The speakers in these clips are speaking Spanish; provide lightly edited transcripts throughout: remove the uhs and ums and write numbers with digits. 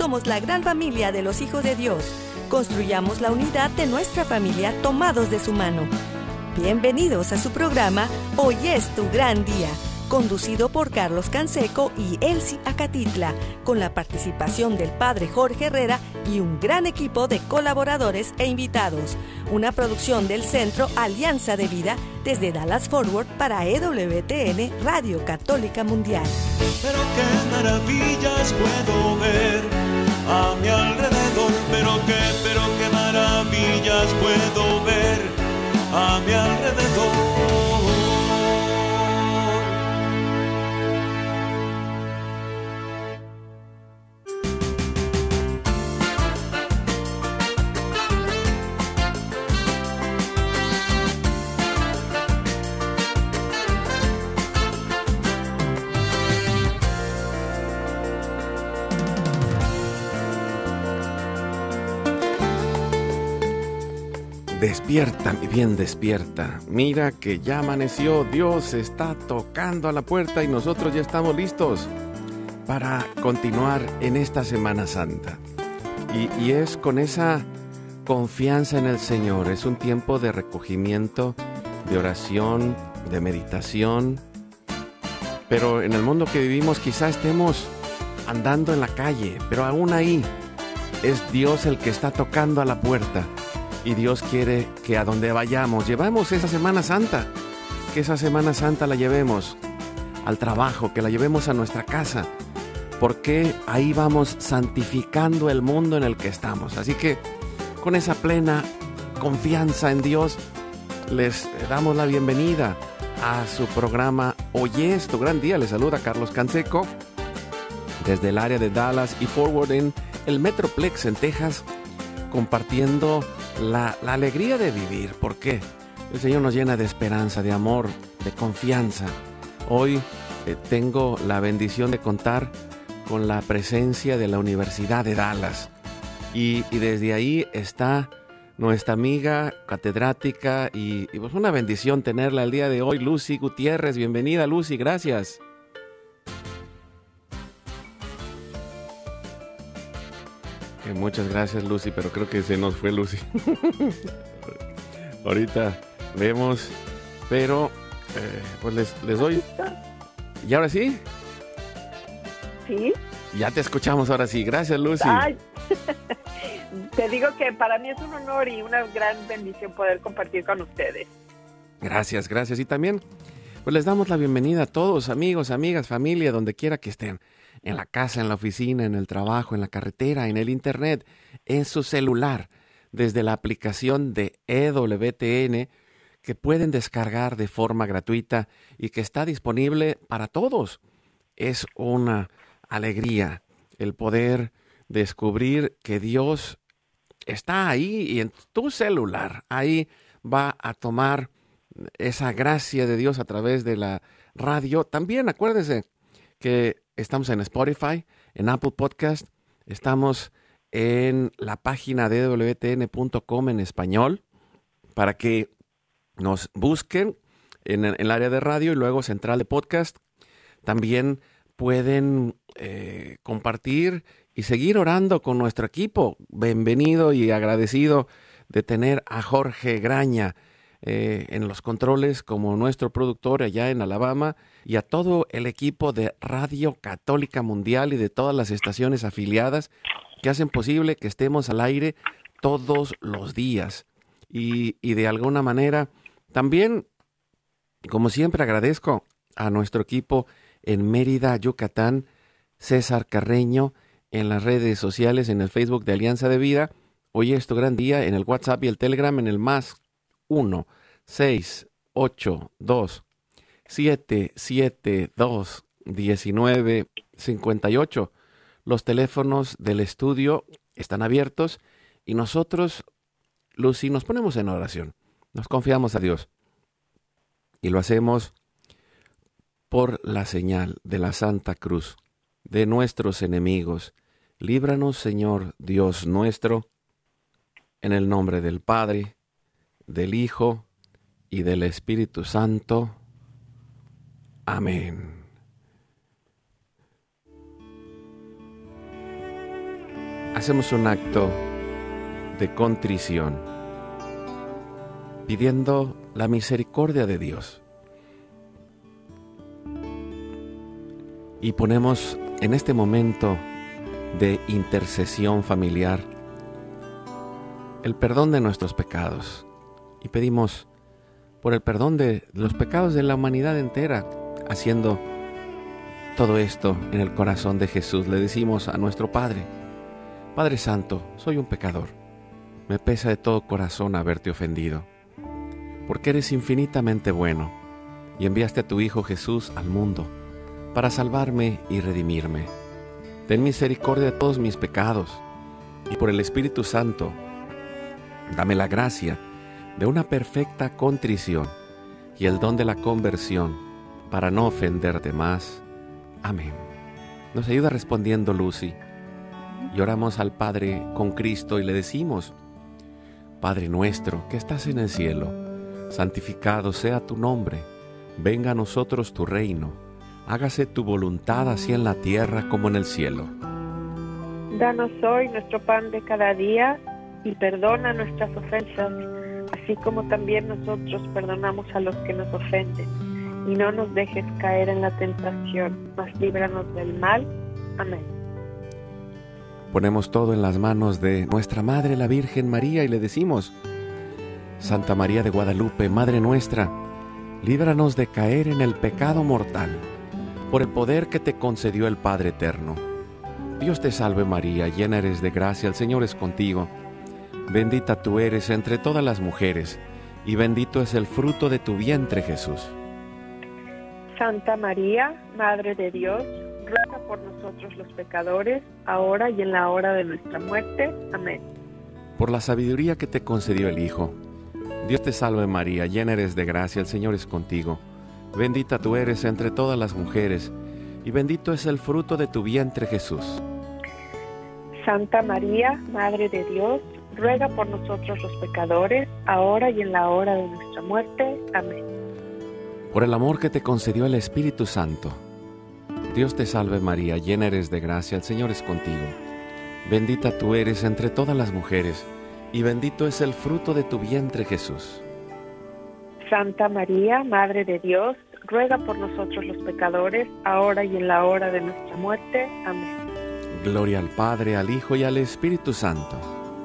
Somos la gran familia de los hijos de Dios. Construyamos la unidad de nuestra familia tomados de su mano. Bienvenidos a su programa Hoy es tu gran día, conducido por Carlos Canseco y Elsie Acatitla, con la participación del Padre Jorge Herrera y un gran equipo de colaboradores e invitados. Una producción del Centro Alianza de Vida desde Dallas Forward para EWTN Radio Católica Mundial. Pero qué maravillas puedo ver a mi alrededor, pero qué maravillas puedo ver a mi alrededor. Despierta, mi bien, despierta. Mira que ya amaneció, Dios está tocando a la puerta y nosotros ya estamos listos para continuar en esta Semana Santa. Y es con esa confianza en el Señor, es un tiempo de recogimiento, de oración, de meditación. Pero en el mundo que vivimos quizá estemos andando en la calle, pero aún ahí es Dios el que está tocando a la puerta. Y Dios quiere que a donde vayamos, llevamos esa Semana Santa, que esa Semana Santa la llevemos al trabajo, que la llevemos a nuestra casa, porque ahí vamos santificando el mundo en el que estamos. Así que con esa plena confianza en Dios, les damos la bienvenida a su programa Hoy es tu gran día. Les saluda Carlos Canseco desde el área de Dallas y Forward en el Metroplex en Texas, compartiendo la alegría de vivir, porque el Señor nos llena de esperanza, de amor, de confianza. Hoy tengo la bendición de contar con la presencia de la Universidad de Dallas y desde ahí está nuestra amiga catedrática y pues una bendición tenerla el día de hoy, Lucy Gutiérrez. Bienvenida, Lucy, gracias. Muchas gracias, Lucy, pero creo que se nos fue Lucy. Ahorita vemos, pero pues les doy. ¿Y ahora sí? Sí. Ya te escuchamos ahora sí. Gracias, Lucy. Ay, te digo que para mí es un honor y una gran bendición poder compartir con ustedes. Gracias, gracias. Y también pues les damos la bienvenida a todos, amigos, amigas, familia, donde quiera que estén. En la casa, en la oficina, en el trabajo, en la carretera, en el internet, en su celular, desde la aplicación de EWTN que pueden descargar de forma gratuita y que está disponible para todos. Es una alegría el poder descubrir que Dios está ahí y en tu celular. Ahí va a tomar esa gracia de Dios a través de la radio. También acuérdense que estamos en Spotify, en Apple Podcast, estamos en la página de wtn.com en español para que nos busquen en el área de radio y luego central de podcast. También pueden compartir y seguir orando con nuestro equipo. Bienvenido y agradecido de tener a Jorge Graña en los controles como nuestro productor allá en Alabama, y a todo el equipo de Radio Católica Mundial y de todas las estaciones afiliadas que hacen posible que estemos al aire todos los días. Y de alguna manera también, como siempre, agradezco a nuestro equipo en Mérida, Yucatán, César Carreño, en las redes sociales, en el Facebook de Alianza de Vida. Hoy es tu gran día, en el WhatsApp y el Telegram, en el +1-682-772-1958. Los teléfonos del estudio están abiertos y nosotros, Lucy, nos ponemos en oración. Nos confiamos a Dios y lo hacemos por la señal de la Santa Cruz de nuestros enemigos. Líbranos, Señor Dios nuestro, en el nombre del Padre, del Hijo y del Espíritu Santo. Amén. hacemos un acto de contrición, pidiendo la misericordia de Dios. Y ponemos en este momento de intercesión familiar el perdón de nuestros pecados. Y pedimos por el perdón de los pecados de la humanidad entera, haciendo todo esto en el corazón de Jesús. Le decimos a nuestro Padre: Padre Santo, soy un pecador. Me pesa de todo corazón haberte ofendido, porque eres infinitamente bueno y enviaste a tu Hijo Jesús al mundo para salvarme y redimirme. Ten misericordia de todos mis pecados y por el Espíritu Santo, dame la gracia de una perfecta contrición y el don de la conversión para no ofenderte más. Amén. Nos ayuda respondiendo Lucy, y oramos al Padre con Cristo y le decimos: Padre nuestro que estás en el cielo, santificado sea tu nombre, venga a nosotros tu reino, hágase tu voluntad así en la tierra como en el cielo. Danos hoy nuestro pan de cada día y perdona nuestras ofensas, así como también nosotros perdonamos a los que nos ofenden. Y no nos dejes caer en la tentación, mas líbranos del mal. Amén. Ponemos todo en las manos de nuestra Madre, la Virgen María, y le decimos: Santa María de Guadalupe, Madre nuestra, líbranos de caer en el pecado mortal, por el poder que te concedió el Padre Eterno. Dios te salve María, llena eres de gracia, el Señor es contigo. Bendita tú eres entre todas las mujeres, y bendito es el fruto de tu vientre, Jesús. Santa María, Madre de Dios, ruega por nosotros los pecadores, ahora y en la hora de nuestra muerte. Amén. Por la sabiduría que te concedió el Hijo. Dios te salve María, llena eres de gracia, el Señor es contigo. Bendita tú eres entre todas las mujeres, y bendito es el fruto de tu vientre, Jesús. Santa María, Madre de Dios, ruega por nosotros los pecadores, ahora y en la hora de nuestra muerte. Amén. Por el amor que te concedió el Espíritu Santo. Dios te salve María, llena eres de gracia, el Señor es contigo. Bendita tú eres entre todas las mujeres, y bendito es el fruto de tu vientre, Jesús. Santa María, Madre de Dios, ruega por nosotros los pecadores, ahora y en la hora de nuestra muerte. Amén. Gloria al Padre, al Hijo y al Espíritu Santo.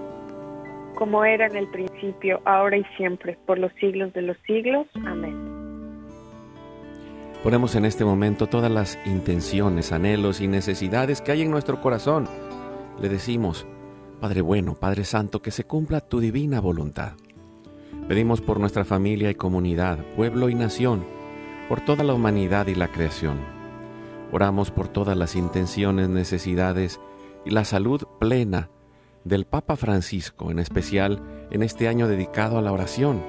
Como era en el principio, ahora y siempre, por los siglos de los siglos. Amén. Ponemos en este momento todas las intenciones, anhelos y necesidades que hay en nuestro corazón. Le decimos: Padre bueno, Padre Santo, que se cumpla tu divina voluntad. Pedimos por nuestra familia y comunidad, pueblo y nación, por toda la humanidad y la creación. Oramos por todas las intenciones, necesidades y la salud plena del Papa Francisco, en especial en este año dedicado a la oración,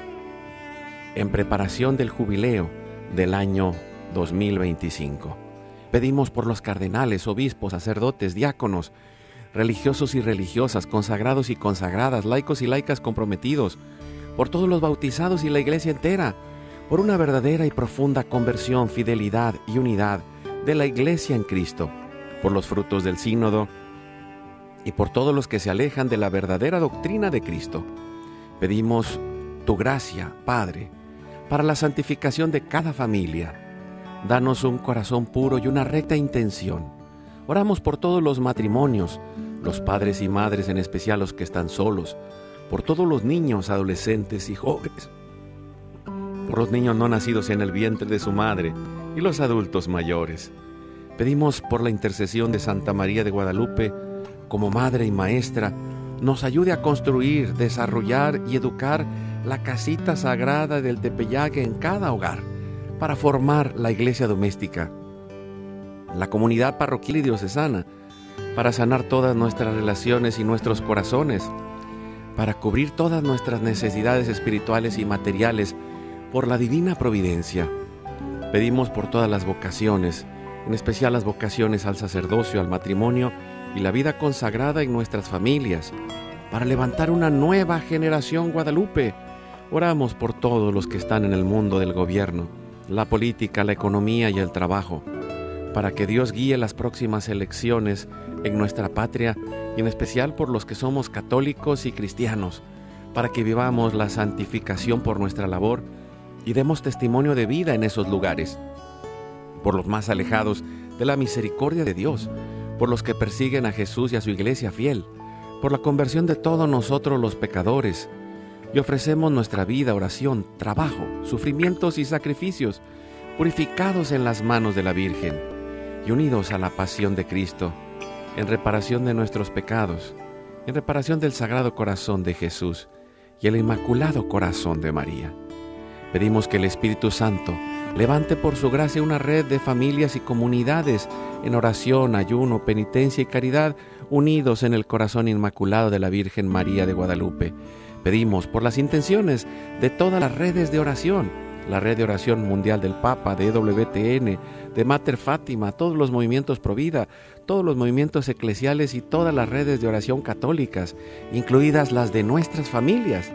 en preparación del jubileo del año 2025. Pedimos por los cardenales, obispos, sacerdotes, diáconos, religiosos y religiosas, consagrados y consagradas, laicos y laicas comprometidos, por todos los bautizados y la iglesia entera, por una verdadera y profunda conversión, fidelidad y unidad de la iglesia en Cristo, por los frutos del sínodo y por todos los que se alejan de la verdadera doctrina de Cristo. Pedimos tu gracia, Padre, para la santificación de cada familia. Danos un corazón puro y una recta intención. Oramos por todos los matrimonios, los padres y madres, en especial los que están solos, por todos los niños, adolescentes y jóvenes, por los niños no nacidos en el vientre de su madre y los adultos mayores. Pedimos por la intercesión de Santa María de Guadalupe, como madre y maestra, nos ayude a construir, desarrollar y educar la casita sagrada del Tepeyac en cada hogar, para formar la iglesia doméstica, la comunidad parroquial y diocesana, para sanar todas nuestras relaciones y nuestros corazones, para cubrir todas nuestras necesidades espirituales y materiales por la divina providencia. Pedimos por todas las vocaciones, en especial las vocaciones al sacerdocio, al matrimonio y la vida consagrada en nuestras familias, para levantar una nueva generación Guadalupe. Oramos por todos los que están en el mundo del gobierno, la política, la economía y el trabajo, para que Dios guíe las próximas elecciones en nuestra patria y en especial por los que somos católicos y cristianos, para que vivamos la santificación por nuestra labor y demos testimonio de vida en esos lugares, por los más alejados de la misericordia de Dios, por los que persiguen a Jesús y a su iglesia fiel, por la conversión de todos nosotros los pecadores, y ofrecemos nuestra vida, oración, trabajo, sufrimientos y sacrificios, purificados en las manos de la Virgen y unidos a la pasión de Cristo, en reparación de nuestros pecados, en reparación del Sagrado Corazón de Jesús y el Inmaculado Corazón de María. Pedimos que el Espíritu Santo levante por su gracia una red de familias y comunidades en oración, ayuno, penitencia y caridad, unidos en el corazón inmaculado de la Virgen María de Guadalupe. Pedimos por las intenciones de todas las redes de oración, la Red de Oración Mundial del Papa, de EWTN, de Mater Fátima, todos los movimientos Provida, todos los movimientos eclesiales y todas las redes de oración católicas, incluidas las de nuestras familias.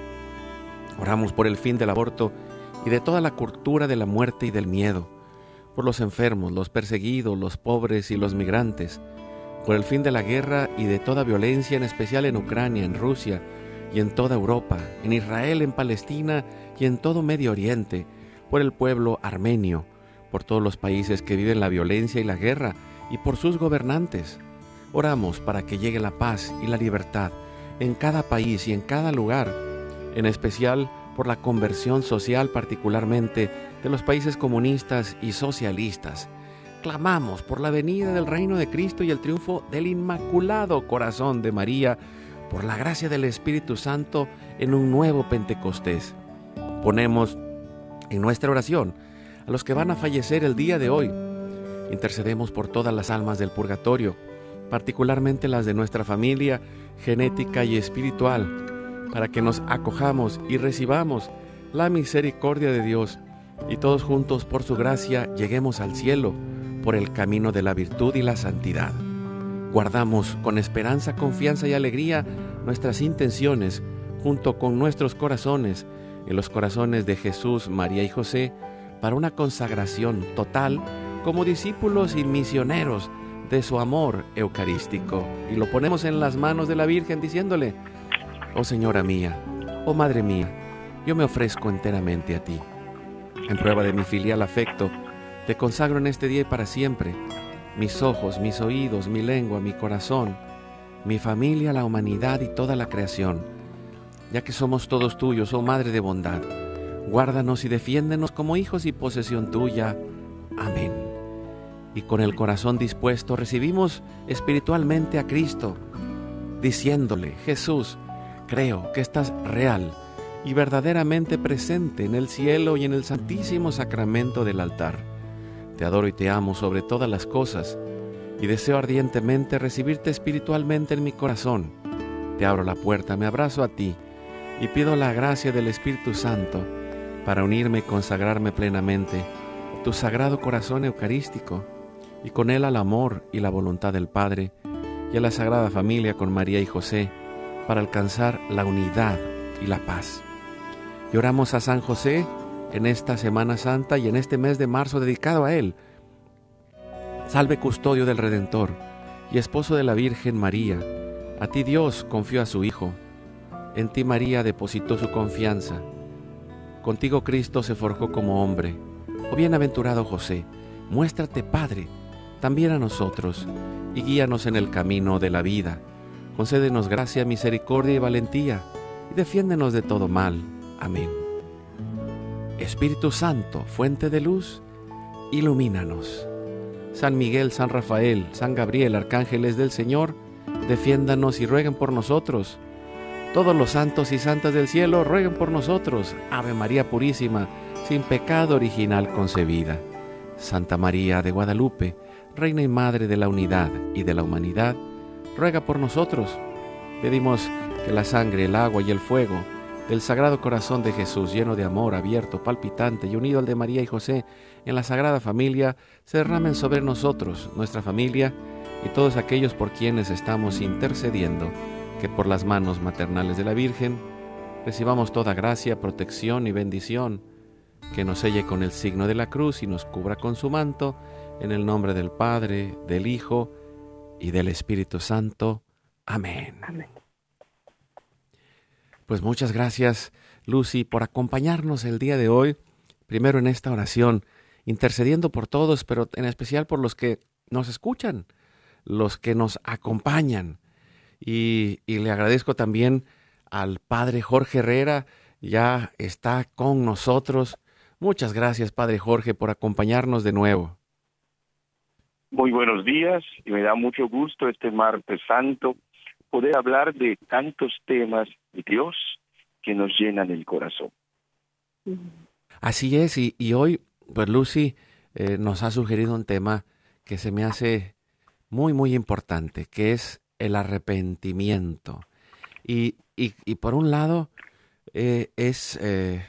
Oramos por el fin del aborto y de toda la cultura de la muerte y del miedo, por los enfermos, los perseguidos, los pobres y los migrantes, por el fin de la guerra y de toda violencia, en especial en Ucrania, en Rusia y en toda Europa, en Israel, en Palestina y en todo Medio Oriente, por el pueblo armenio, por todos los países que viven la violencia y la guerra y por sus gobernantes. Oramos para que llegue la paz y la libertad en cada país y en cada lugar, en especial por la conversión social, particularmente de los países comunistas y socialistas. Clamamos por la venida del reino de Cristo y el triunfo del Inmaculado Corazón de María, por la gracia del Espíritu Santo en un nuevo Pentecostés. Ponemos en nuestra oración a los que van a fallecer el día de hoy. Intercedemos por todas las almas del purgatorio, particularmente las de nuestra familia genética y espiritual, para que nos acojamos y recibamos la misericordia de Dios y todos juntos por su gracia lleguemos al cielo por el camino de la virtud y la santidad. Guardamos con esperanza, confianza y alegría nuestras intenciones junto con nuestros corazones en los corazones de Jesús, María y José para una consagración total como discípulos y misioneros de su amor eucarístico. Y lo ponemos en las manos de la Virgen diciéndole: oh Señora mía, oh Madre mía, yo me ofrezco enteramente a ti. En prueba de mi filial afecto, te consagro en este día y para siempre mis ojos, mis oídos, mi lengua, mi corazón, mi familia, la humanidad y toda la creación. Ya que somos todos tuyos, oh Madre de bondad, guárdanos y defiéndenos como hijos y posesión tuya. Amén. Y con el corazón dispuesto recibimos espiritualmente a Cristo, diciéndole: Jesús, creo que estás real y verdaderamente presente en el cielo y en el santísimo sacramento del altar. Te adoro y te amo sobre todas las cosas y deseo ardientemente recibirte espiritualmente en mi corazón. Te abro la puerta, me abrazo a ti y pido la gracia del Espíritu Santo para unirme y consagrarme plenamente a tu sagrado corazón eucarístico y con él al amor y la voluntad del Padre y a la Sagrada Familia con María y José para alcanzar la unidad y la paz. Y oramos a San José en esta Semana Santa y en este mes de marzo dedicado a él. Salve custodio del Redentor y esposo de la Virgen María. A ti Dios confió a su Hijo. En ti María depositó su confianza. Contigo Cristo se forjó como hombre. Oh bienaventurado José, muéstrate Padre también a nosotros y guíanos en el camino de la vida. Concédenos gracia, misericordia y valentía y defiéndenos de todo mal. Amén. Espíritu Santo, fuente de luz, ilumínanos. San Miguel, San Rafael, San Gabriel, arcángeles del Señor, defiéndanos y rueguen por nosotros. Todos los santos y santas del cielo, rueguen por nosotros. Ave María Purísima, sin pecado original concebida. Santa María de Guadalupe, Reina y Madre de la unidad y de la humanidad, ruega por nosotros. Pedimos que la sangre, el agua y el fuego del Sagrado Corazón de Jesús, lleno de amor, abierto, palpitante y unido al de María y José en la Sagrada Familia, se derramen sobre nosotros, nuestra familia y todos aquellos por quienes estamos intercediendo, que por las manos maternales de la Virgen recibamos toda gracia, protección y bendición, que nos selle con el signo de la cruz y nos cubra con su manto, en el nombre del Padre, del Hijo y del Espíritu Santo. Amén. Amén. Pues muchas gracias, Lucy, por acompañarnos el día de hoy, primero en esta oración, intercediendo por todos, pero en especial por los que nos escuchan, los que nos acompañan. Y le agradezco también al Padre Jorge Herrera, ya está con nosotros. Muchas gracias, Padre Jorge, por acompañarnos de nuevo. Muy buenos días, y me da mucho gusto este martes santo poder hablar de tantos temas de Dios que nos llenan el corazón. Así es, y hoy, pues Lucy nos ha sugerido un tema que se me hace muy, muy importante, que es el arrepentimiento. Y por un lado, es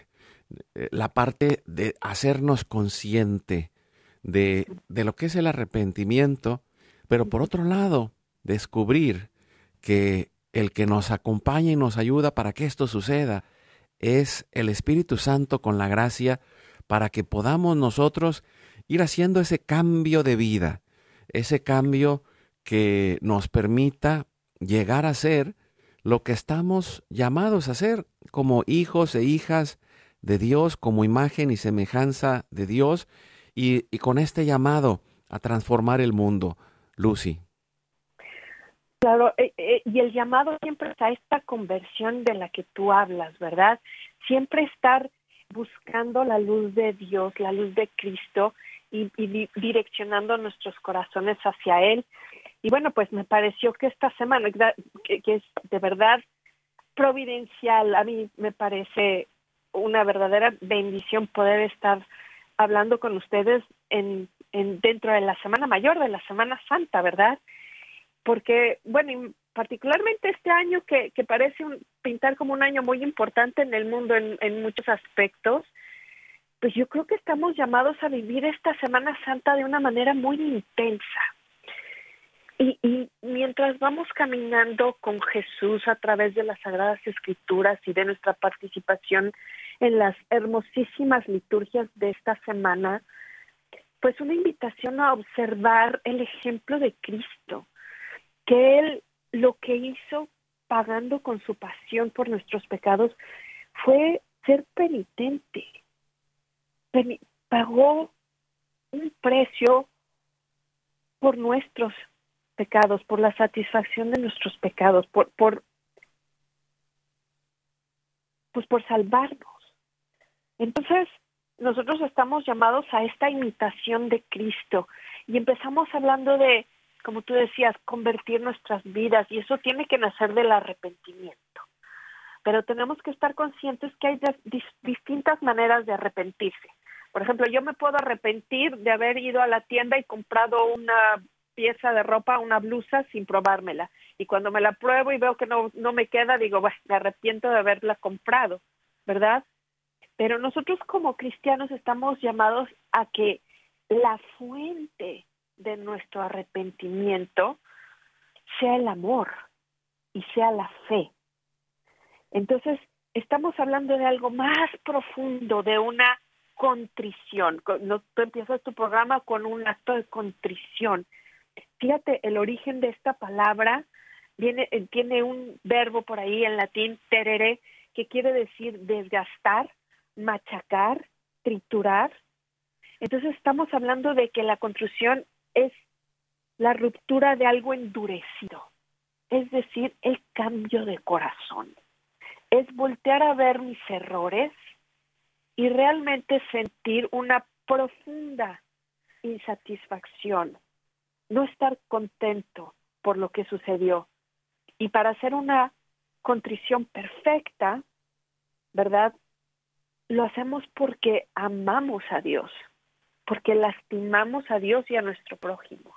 la parte de hacernos consciente de lo que es el arrepentimiento, pero por otro lado, descubrir que el que nos acompaña y nos ayuda para que esto suceda es el Espíritu Santo con la gracia para que podamos nosotros ir haciendo ese cambio de vida, ese cambio que nos permita llegar a ser lo que estamos llamados a ser como hijos e hijas de Dios, como imagen y semejanza de Dios, y con este llamado a transformar el mundo. Lucy. Claro, y el llamado siempre es a esta conversión de la que tú hablas, ¿verdad? Siempre estar buscando la luz de Dios, la luz de Cristo, y direccionando nuestros corazones hacia Él. Y bueno, pues me pareció que esta semana, que es de verdad providencial, a mí me parece una verdadera bendición poder estar hablando con ustedes dentro de la Semana Mayor, de la Semana Santa, ¿verdad? Porque, bueno, y particularmente este año que parece pintar como un año muy importante en el mundo en muchos aspectos, pues yo creo que estamos llamados a vivir esta Semana Santa de una manera muy intensa. Y mientras vamos caminando con Jesús a través de las Sagradas Escrituras y de nuestra participación en las hermosísimas liturgias de esta semana, pues una invitación a observar el ejemplo de Cristo, que Él lo que hizo pagando con su pasión por nuestros pecados fue ser penitente. Pagó un precio por nuestros pecados, por la satisfacción de nuestros pecados, por salvarnos. Entonces, nosotros estamos llamados a esta imitación de Cristo y empezamos hablando de, como tú decías, convertir nuestras vidas, y eso tiene que nacer del arrepentimiento. Pero tenemos que estar conscientes que hay distintas maneras de arrepentirse. Por ejemplo, yo me puedo arrepentir de haber ido a la tienda y comprado una pieza de ropa, una blusa, sin probármela. Y cuando me la pruebo y veo que no me queda, digo, bueno, me arrepiento de haberla comprado, ¿verdad? Pero nosotros como cristianos estamos llamados a que la fuente de nuestro arrepentimiento sea el amor y sea la fe. Entonces, estamos hablando de algo más profundo, de una contrición. Tú empiezas tu programa con un acto de contrición. Fíjate, el origen de esta palabra tiene un verbo por ahí en latín, terere, que quiere decir desgastar, machacar, triturar. Entonces estamos hablando de que la contrición es la ruptura de algo endurecido, es decir, el cambio de corazón. Es voltear a ver mis errores y realmente sentir una profunda insatisfacción, no estar contento por lo que sucedió. Y para hacer una contrición perfecta, ¿verdad? Lo hacemos porque amamos a Dios, porque lastimamos a Dios y a nuestro prójimo.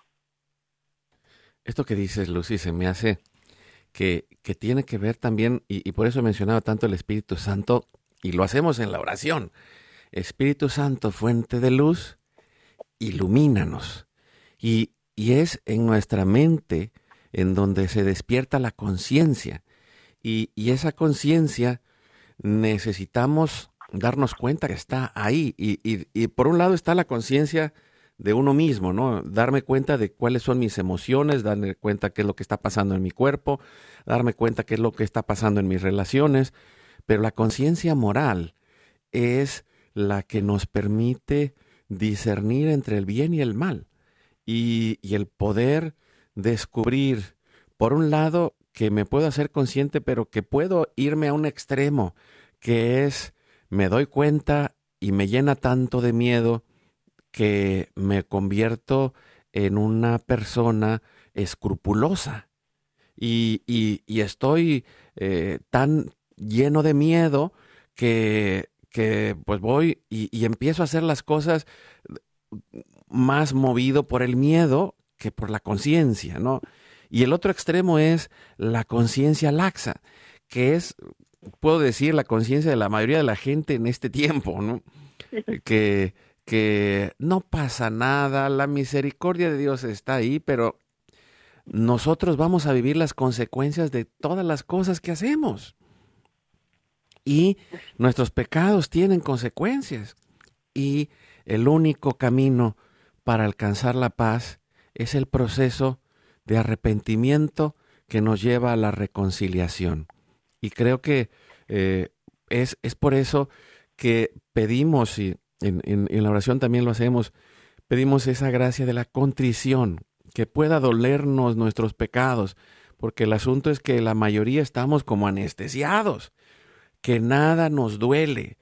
Esto que dices, Lucy, se me hace que tiene que ver también, y por eso he mencionado tanto el Espíritu Santo, y lo hacemos en la oración. Espíritu Santo, fuente de luz, ilumínanos. Y es en nuestra mente en donde se despierta la conciencia. Y esa conciencia necesitamos darnos cuenta que está ahí. Y por un lado está la conciencia de uno mismo, ¿no? Darme cuenta de cuáles son mis emociones, darme cuenta qué es lo que está pasando en mi cuerpo, darme cuenta qué es lo que está pasando en mis relaciones. Pero la conciencia moral es la que nos permite discernir entre el bien y el mal y el poder descubrir, por un lado, que me puedo hacer consciente, pero que puedo irme a un extremo, que es, me doy cuenta y me llena tanto de miedo que me convierto en una persona escrupulosa y estoy tan lleno de miedo que pues voy y empiezo a hacer las cosas más movido por el miedo que por la conciencia, ¿no? Y el otro extremo es la conciencia laxa, que es, puedo decir, la conciencia de la mayoría de la gente en este tiempo, ¿no? Que, que no pasa nada, la misericordia de Dios está ahí, pero nosotros vamos a vivir las consecuencias de todas las cosas que hacemos. Y nuestros pecados tienen consecuencias. Y el único camino para alcanzar la paz es el proceso de arrepentimiento que nos lleva a la reconciliación. Y creo que es por eso que pedimos, y en la oración también lo hacemos, pedimos esa gracia de la contrición, que pueda dolernos nuestros pecados, porque el asunto es que la mayoría estamos como anestesiados, que nada nos duele.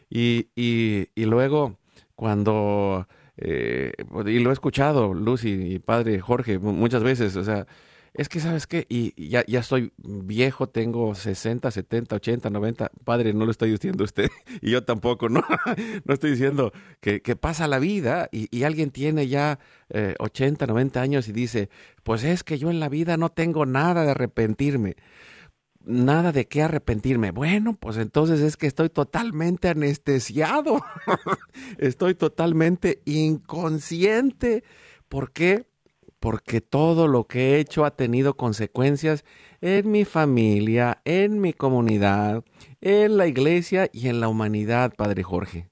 Y luego cuando, y lo he escuchado, Lucy y padre Jorge, muchas veces, o sea, es que, ¿sabes qué? Y ya estoy viejo, tengo 60, 70, 80, 90. Padre, no lo estoy diciendo usted, y yo tampoco, ¿no? No estoy diciendo que pasa la vida y alguien tiene ya 80, 90 años y dice, pues es que yo en la vida no tengo nada de arrepentirme. Nada de qué arrepentirme. Bueno, pues entonces es que estoy totalmente anestesiado. Estoy totalmente inconsciente. ¿Por qué? Porque todo lo que he hecho ha tenido consecuencias en mi familia, en mi comunidad, en la iglesia y en la humanidad, Padre Jorge.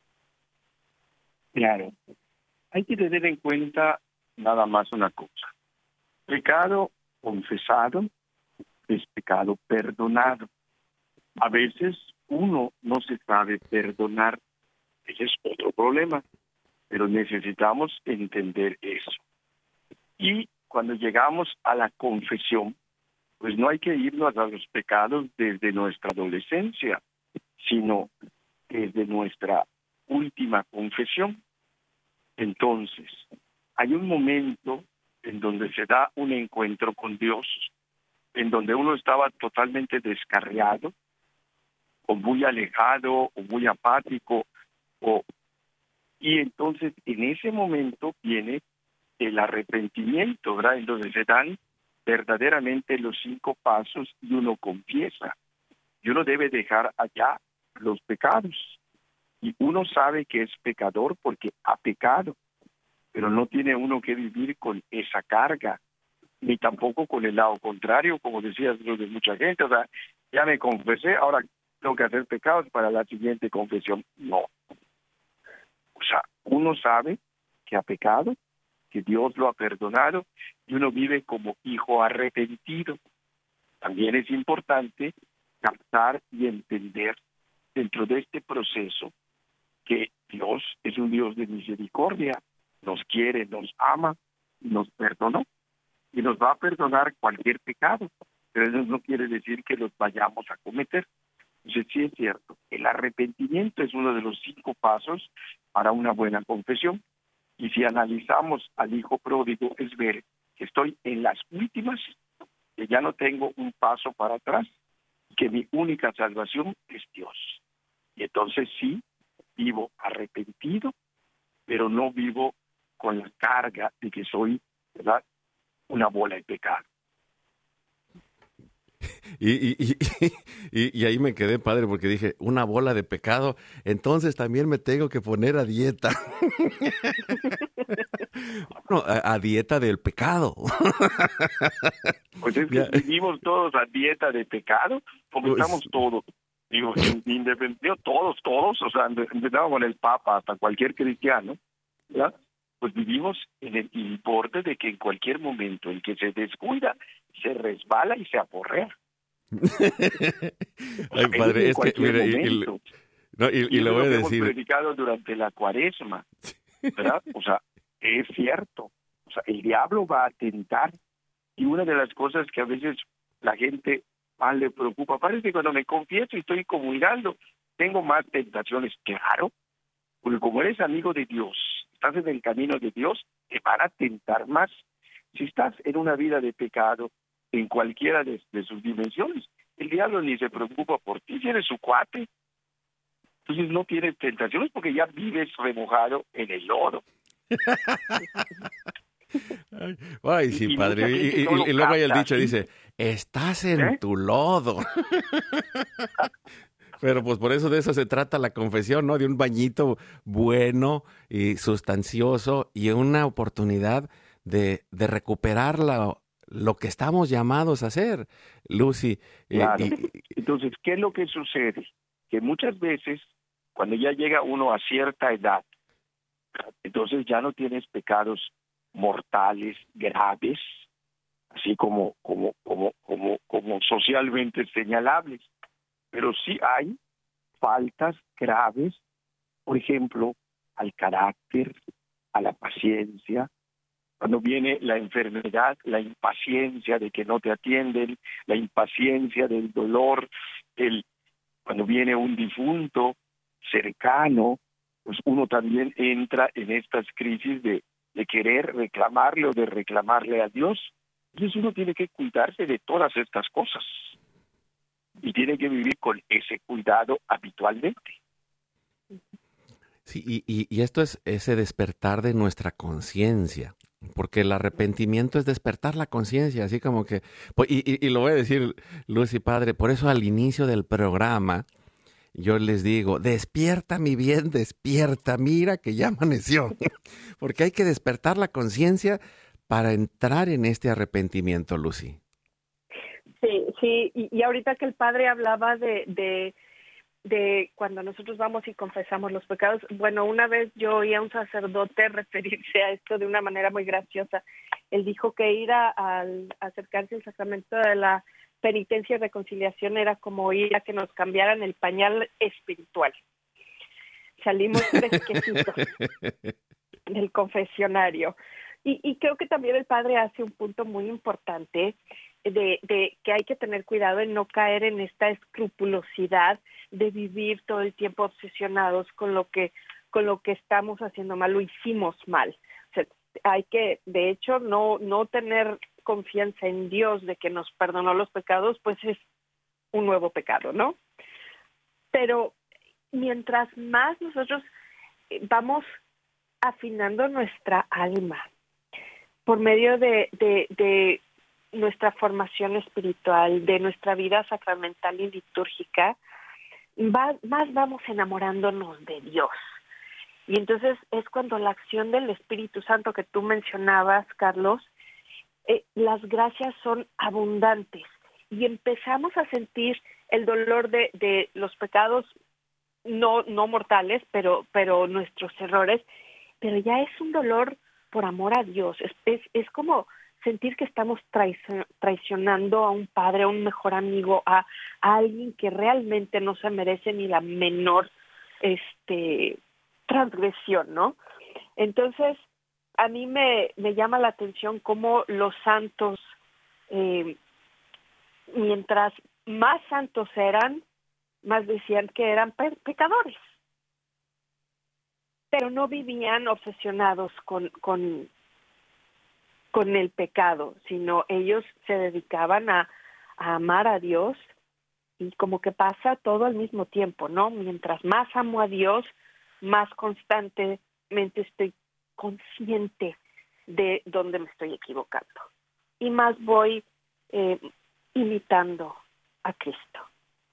Claro. Hay que tener en cuenta nada más una cosa. Pecado confesado es pecado perdonado. A veces uno no se sabe perdonar. Ese es otro problema. Pero necesitamos entender eso. Y cuando llegamos a la confesión, pues no hay que irnos a los pecados desde nuestra adolescencia, sino desde nuestra última confesión. Entonces, hay un momento en donde se da un encuentro con Dios, en donde uno estaba totalmente descarriado, o muy alejado, o muy apático, y entonces en ese momento viene el arrepentimiento, ¿verdad? Entonces se dan verdaderamente los 5 pasos y uno confiesa. Y uno debe dejar allá los pecados. Y uno sabe que es pecador porque ha pecado, pero no tiene uno que vivir con esa carga, ni tampoco con el lado contrario, como decías lo de mucha gente, o sea, ya me confesé, ahora tengo que hacer pecados para la siguiente confesión. No. O sea, uno sabe que ha pecado, que Dios lo ha perdonado, y uno vive como hijo arrepentido. También es importante captar y entender dentro de este proceso que Dios es un Dios de misericordia, nos quiere, nos ama, nos perdonó, y nos va a perdonar cualquier pecado, pero eso no quiere decir que los vayamos a cometer. Entonces sí es cierto, el arrepentimiento es uno de los 5 pasos para una buena confesión. Y si analizamos al hijo pródigo, es ver que estoy en las últimas, que ya no tengo un paso para atrás, que mi única salvación es Dios. Y entonces sí, vivo arrepentido, pero no vivo con la carga de que soy, ¿verdad?, una bola de pecado. Y ahí me quedé, padre, porque dije, una bola de pecado, entonces también me tengo que poner a dieta. No, a dieta del pecado. Pues es que vivimos todos a dieta de pecado, como estamos todos. Digo, independiente, todos, o sea, empezamos con el Papa hasta cualquier cristiano, ¿verdad? pues vivimos en el borde de que en cualquier momento el que se descuida se resbala y se aporrea. Ay, padre, en es que, cualquier mire, momento. y Y le eso es voy lo a que hemos decir, predicado durante la Cuaresma, ¿verdad? O sea, es cierto. O sea, el diablo va a tentar. Y una de las cosas que a veces la gente más le preocupa, parece que cuando me confieso y estoy comulgando, tengo más tentaciones. Claro, porque como eres amigo de Dios, estás en el camino de Dios, te van a tentar más. Si estás en una vida de pecado, en cualquiera de sus dimensiones, el diablo ni se preocupa por ti, si eres su cuate. Entonces no tienes tentaciones porque ya vives remojado en el lodo. ay, sí, Y padre. mucha gente no lo Y luego hay el capta dicho, así. dice, estás en ¿Eh? tu lodo. Pero pues por eso de eso se trata la confesión, ¿no? De un bañito bueno y sustancioso y una oportunidad de recuperar lo que estamos llamados a hacer, Lucy. Claro. Entonces, ¿qué es lo que sucede? Que muchas veces, cuando ya llega uno a cierta edad, entonces ya no tienes pecados mortales, graves, así como socialmente señalables. Pero sí hay faltas graves, por ejemplo, al carácter, a la paciencia. Cuando viene la enfermedad, la impaciencia de que no te atienden, la impaciencia del dolor, cuando viene un difunto cercano, pues uno también entra en estas crisis de querer reclamarle o de reclamarle a Dios. Entonces uno tiene que cuidarse de todas estas cosas y tiene que vivir con ese cuidado habitualmente. Sí, y esto es ese despertar de nuestra conciencia, porque el arrepentimiento es despertar la conciencia, así como que, y lo voy a decir, Lucy, padre, por eso al inicio del programa yo les digo, despierta mi bien, despierta, mira que ya amaneció, porque hay que despertar la conciencia para entrar en este arrepentimiento, Lucy. Sí, y ahorita que el padre hablaba de cuando nosotros vamos y confesamos los pecados, bueno, una vez yo oí a un sacerdote referirse a esto de una manera muy graciosa. Él dijo que ir a acercarse al sacramento de la penitencia y reconciliación era como ir a que nos cambiaran el pañal espiritual. Salimos fresquecitos del confesionario. Y creo que también el padre hace un punto muy importante de que hay que tener cuidado en no caer en esta escrupulosidad de vivir todo el tiempo obsesionados con lo que estamos haciendo mal, lo hicimos mal. O sea, hay que, de hecho, no tener confianza en Dios de que nos perdonó los pecados, pues es un nuevo pecado, ¿no? Pero mientras más nosotros vamos afinando nuestra alma por medio de nuestra formación espiritual, de nuestra vida sacramental y litúrgica, más vamos enamorándonos de Dios. Y entonces es cuando la acción del Espíritu Santo que tú mencionabas, Carlos, las gracias son abundantes y empezamos a sentir el dolor de los pecados no mortales, pero nuestros errores, pero ya es un dolor por amor a Dios. Es como sentir que estamos traicionando a un padre, a un mejor amigo, a alguien que realmente no se merece ni la menor transgresión, ¿no? Entonces, a mí me llama la atención cómo los santos, mientras más santos eran, más decían que eran pecadores, pero no vivían obsesionados con el pecado, sino ellos se dedicaban a amar a Dios, y como que pasa todo al mismo tiempo, ¿no? Mientras más amo a Dios, más constantemente estoy consciente de dónde me estoy equivocando y más voy imitando a Cristo.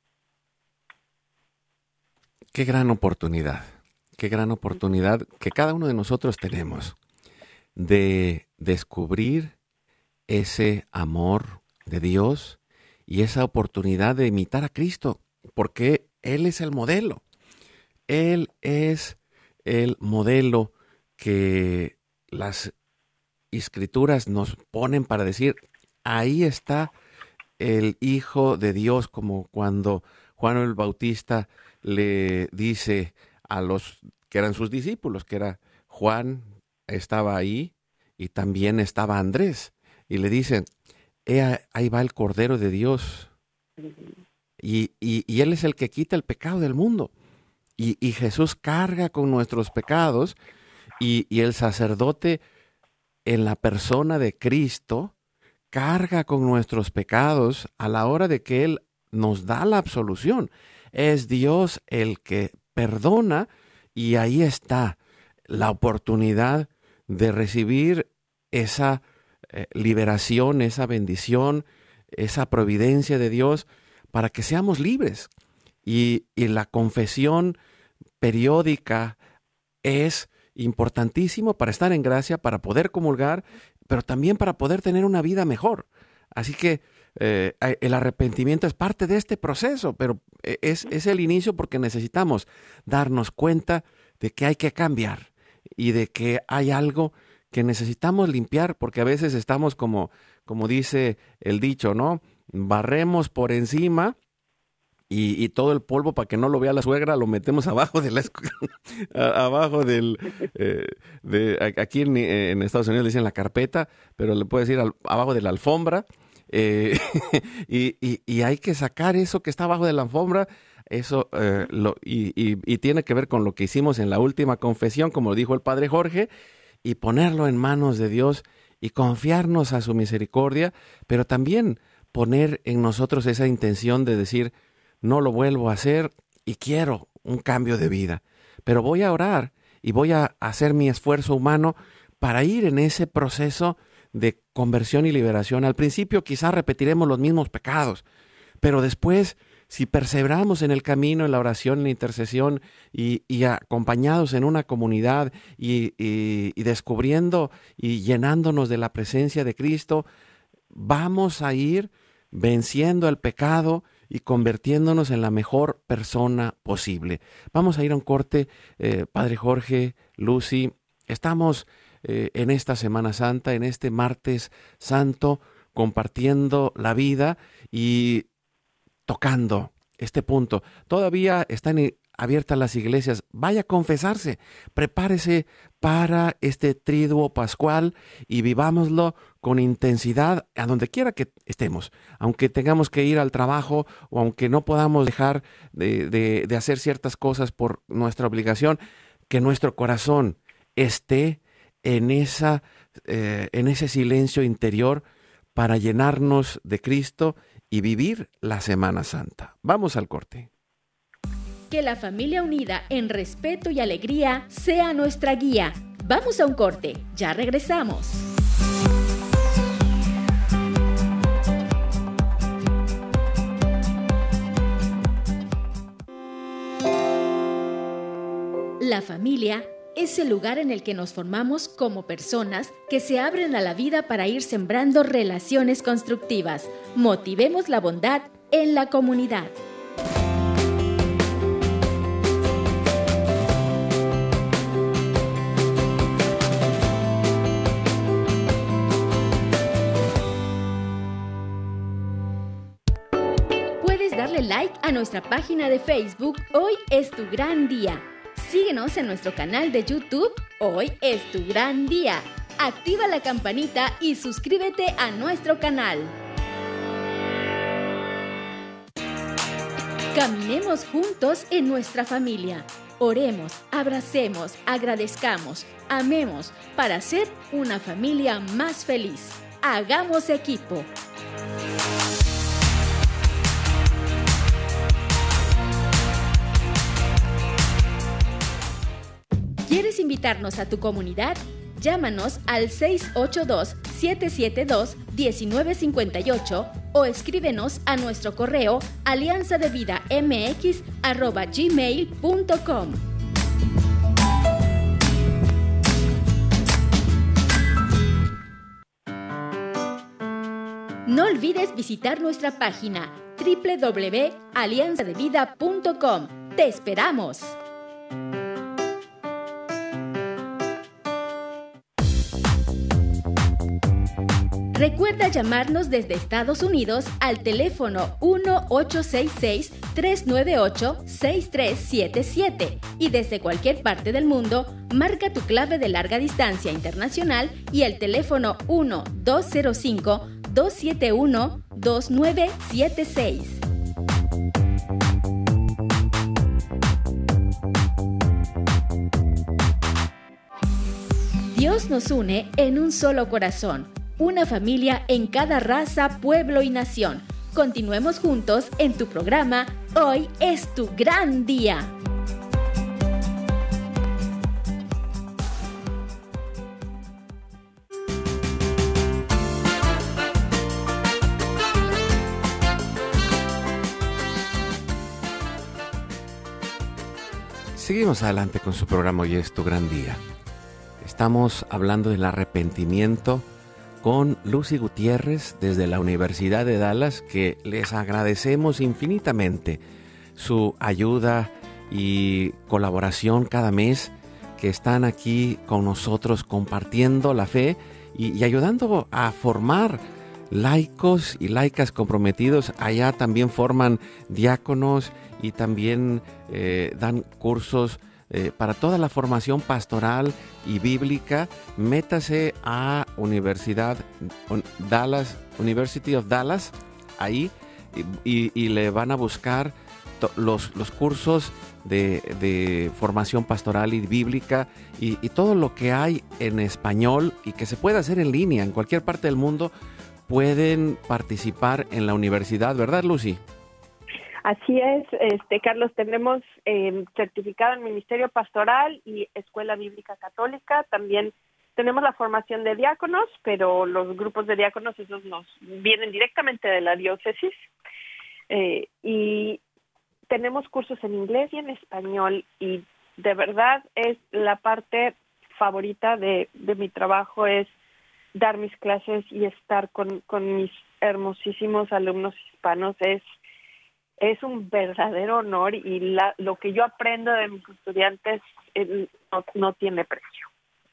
Qué gran oportunidad que cada uno de nosotros tenemos de descubrir ese amor de Dios y esa oportunidad de imitar a Cristo, porque Él es el modelo. Él es el modelo que las Escrituras nos ponen para decir, ahí está el Hijo de Dios, como cuando Juan el Bautista le dice a los que eran sus discípulos, que era Juan, estaba ahí, y también estaba Andrés, y le dicen, ahí va el Cordero de Dios, y Él es el que quita el pecado del mundo, y Jesús carga con nuestros pecados, y el sacerdote en la persona de Cristo carga con nuestros pecados a la hora de que Él nos da la absolución. Es Dios el que perdona, y ahí está la oportunidad de recibir esa liberación, esa bendición, esa providencia de Dios para que seamos libres. Y la confesión periódica es importantísimo para estar en gracia, para poder comulgar, pero también para poder tener una vida mejor. Así que el arrepentimiento es parte de este proceso, pero es el inicio, porque necesitamos darnos cuenta de que hay que cambiar y de que hay algo que necesitamos limpiar, porque a veces estamos como dice el dicho, ¿no? Barremos por encima y todo el polvo, para que no lo vea la suegra, lo metemos abajo de abajo del aquí en Estados Unidos le dicen la carpeta, pero le puedes decir abajo de la alfombra, y hay que sacar eso que está abajo de la alfombra. Eso y tiene que ver con lo que hicimos en la última confesión, como dijo el Padre Jorge, y ponerlo en manos de Dios y confiarnos a su misericordia, pero también poner en nosotros esa intención de decir, no lo vuelvo a hacer y quiero un cambio de vida, pero voy a orar y voy a hacer mi esfuerzo humano para ir en ese proceso de conversión y liberación. Al principio quizás repetiremos los mismos pecados, pero después, si perseveramos en el camino, en la oración, en la intercesión y acompañados en una comunidad y descubriendo y llenándonos de la presencia de Cristo, vamos a ir venciendo el pecado y convirtiéndonos en la mejor persona posible. Vamos a ir a un corte, Padre Jorge, Lucy. Estamos en esta Semana Santa, en este Martes Santo, compartiendo la vida y tocando este punto. Todavía están abiertas las iglesias. Vaya a confesarse. Prepárese para este triduo pascual y vivámoslo con intensidad a donde quiera que estemos. Aunque tengamos que ir al trabajo o aunque no podamos dejar de hacer ciertas cosas por nuestra obligación, que nuestro corazón esté en ese silencio interior para llenarnos de Cristo y vivir la Semana Santa. Vamos al corte. Que la familia unida en respeto y alegría sea nuestra guía. Vamos a un corte, ya regresamos. La familia es el lugar en el que nos formamos como personas que se abren a la vida para ir sembrando relaciones constructivas. Motivemos la bondad en la comunidad. Puedes darle like a nuestra página de Facebook Hoy es tu gran día. Síguenos en nuestro canal de YouTube Hoy es tu gran día. Activa la campanita y suscríbete a nuestro canal. Caminemos juntos en nuestra familia. Oremos, abracemos, agradezcamos, amemos para ser una familia más feliz. Hagamos equipo. ¿Quieres invitarnos a tu comunidad? Llámanos al 682-772-1958 o escríbenos a nuestro correo alianzadevidamx@gmail.com. No olvides visitar nuestra página www.alianzadevida.com. ¡Te esperamos! Recuerda llamarnos desde Estados Unidos al teléfono 1-866-398-6377 y desde cualquier parte del mundo, marca tu clave de larga distancia internacional y el teléfono 1-205-271-2976. Dios nos une en un solo corazón, una familia en cada raza, pueblo y nación. Continuemos juntos en tu programa Hoy es tu gran día. Seguimos adelante con su programa Hoy es tu gran día. Estamos hablando del arrepentimiento con Lucy Gutiérrez desde la Universidad de Dallas, que les agradecemos infinitamente su ayuda y colaboración cada mes, que están aquí con nosotros compartiendo la fe y ayudando a formar laicos y laicas comprometidos. Allá también forman diáconos y también dan cursos para toda la formación pastoral y bíblica. Métase a University of Dallas, ahí, y le van a buscar los cursos de formación pastoral y bíblica y todo lo que hay en español y que se puede hacer en línea en cualquier parte del mundo. Pueden participar en la universidad, ¿verdad, Lucy? Así es, Carlos, tenemos certificado en Ministerio Pastoral y Escuela Bíblica Católica. También tenemos la formación de diáconos, pero los grupos de diáconos esos nos vienen directamente de la diócesis. Y tenemos cursos en inglés y en español, y de verdad es la parte favorita de mi trabajo, es dar mis clases y estar con mis hermosísimos alumnos hispanos. Es un verdadero honor, y lo que yo aprendo de mis estudiantes no tiene precio.